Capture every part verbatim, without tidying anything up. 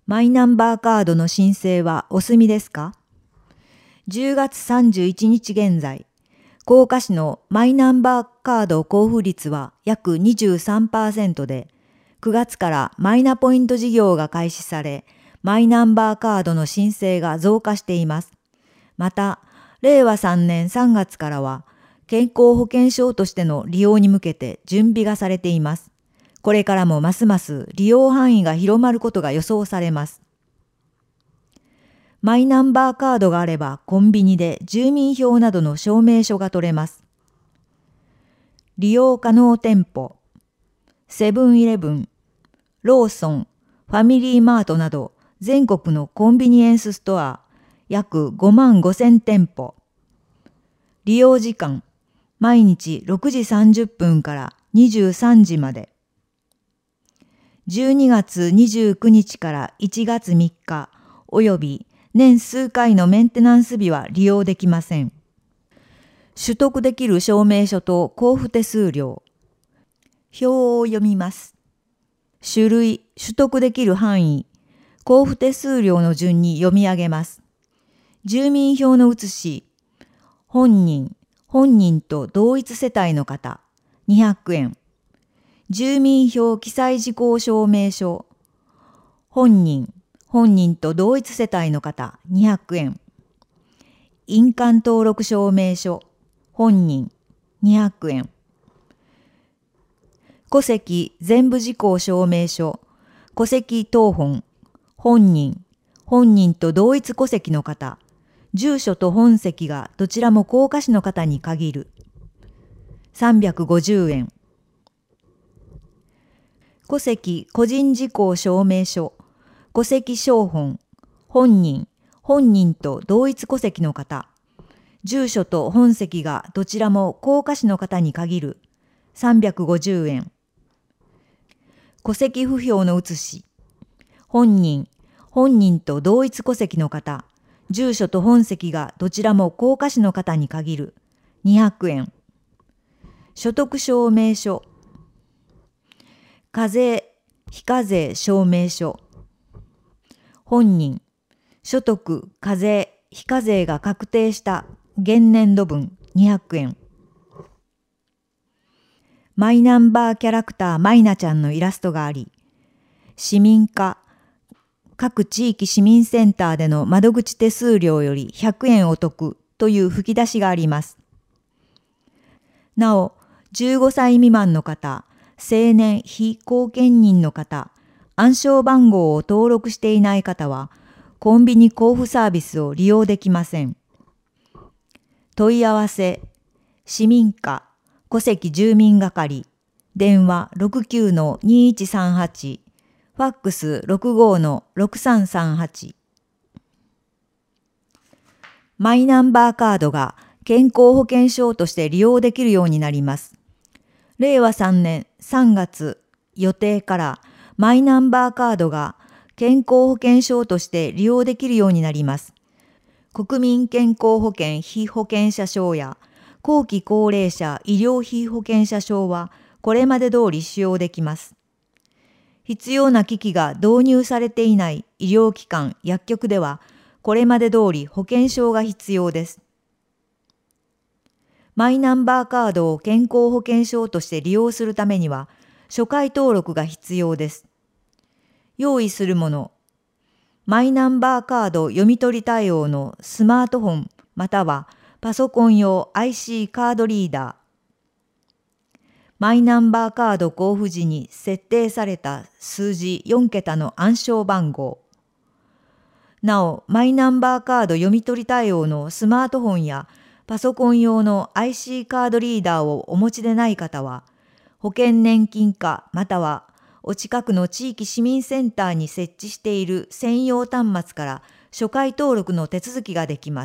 マイナンバーカードの申請はお済みですか？じゅうがつさんじゅういちにち現在、甲賀市のマイナンバーカード交付率は約 にじゅうさんパーセント で、くがつからマイナポイント事業が開始され、マイナンバーカードの申請が増加しています。また、れいわさんねんさんがつからは、健康保険証としての利用に向けて準備がされています。これからもますます利用範囲が広まることが予想されます。マイナンバーカードがあればコンビニで住民票などの証明書が取れます。利用可能店舗、セブンイレブン、ローソン、ファミリーマートなど全国のコンビニエンスストア約ごまんごせんてんぽ。利用時間、毎日ろくじさんじゅっぷんからにじゅうさんじまで。じゅうにがつにじゅうくにちからいちがつみっかおよび年数回のメンテナンス日は利用できません。取得できる証明書と交付手数料。表を読みます。種類、取得できる範囲、交付手数料の順に読み上げます。住民票の写し、本人、本人と同一世帯の方、にひゃくえん。住民票記載事項証明書、本人、本人と同一世帯の方、にひゃくえん。印鑑登録証明書、本人、にひゃくえん。戸籍全部事項証明書、戸籍謄本、本人、本人と同一戸籍の方、住所と本籍がどちらも甲賀市の方に限る。さんびゃくごじゅうえん。戸籍個人事項証明書、戸籍抄本、本人、本人と同一戸籍の方、住所と本籍がどちらも甲賀市の方に限る。さんびゃくごじゅうえん。戸籍不評の写し、本人、本人と同一戸籍の方、住所と本籍がどちらも甲賀市の方に限る。にひゃくえん。所得証明書、課税、非課税証明書、本人、所得、課税、非課税が確定した現年度分にひゃくえん。マイナンバーキャラクターマイナちゃんのイラストがあり、市民課、各地域市民センターでの窓口手数料よりひゃくえんお得という吹き出しがあります。なお、じゅうごさい未満の方、成年非後見人の方、暗証番号を登録していない方は、コンビニ交付サービスを利用できません。問い合わせ、市民課、戸籍住民係、電話 ろくきゅうのにいちさんはち、ファックス ろくごのろくさんさんはち。マイナンバーカードが健康保険証として利用できるようになります。れいわさんねんさんがつ予定からマイナンバーカードが健康保険証として利用できるようになります。国民健康保険被保険者証や後期高齢者医療被保険者証はこれまで通り使用できます。必要な機器が導入されていない医療機関・薬局ではこれまで通り保険証が必要です。マイナンバーカードを健康保険証として利用するためには初回登録が必要です。用意するもの、マイナンバーカード読み取り対応のスマートフォンまたはパソコン用 アイシー カードリーダー、マイナンバーカード交付時に設定された数字よんけたの暗証番号。なお、マイナンバーカード読み取り対応のスマートフォンやパソコン用の アイシー カードリーダーをお持ちでない方は、保険年金課またはお近くの地域市民センターに設置している専用端末から初回登録の手続きができます。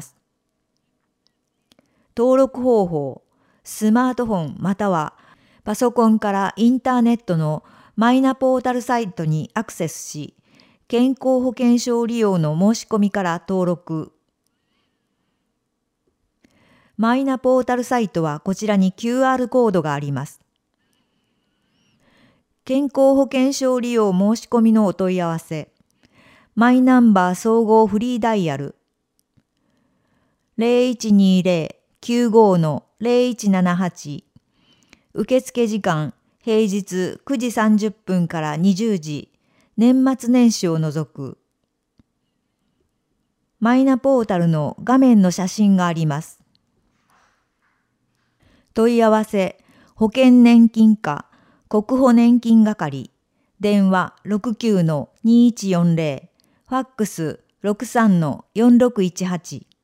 登録方法、スマートフォンまたはパソコンからインターネットのマイナポータルサイトにアクセスし、健康保険証利用の申し込みから登録。マイナポータルサイトはこちらに キューアール コードがあります。健康保険証利用申し込みのお問い合わせ。 マイナンバー総合フリーダイヤル ゼロいちにゼロ きゅうご ゼロいちななはち。受付時間平日くじさんじゅっぷんからにじゅうじ、年末年始を除く。マイナポータルの画面の写真があります。問い合わせ、保険年金課、国保年金係、電話 ろくきゅうのにいちよんゼロ、ファックス ろくさんのよんろくいちはち。